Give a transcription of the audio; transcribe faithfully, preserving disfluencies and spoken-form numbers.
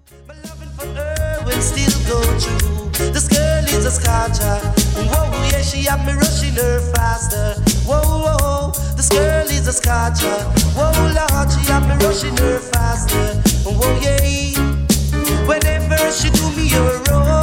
My loving for her will still go through. This girl is a scotcher. Whoa, yeah, she have me rushing her faster. Whoa, whoa, this girl is a scotcher. Whoa, Lord, she have me rushing her faster. Whoa, yeah. Whenever she do me a wrong,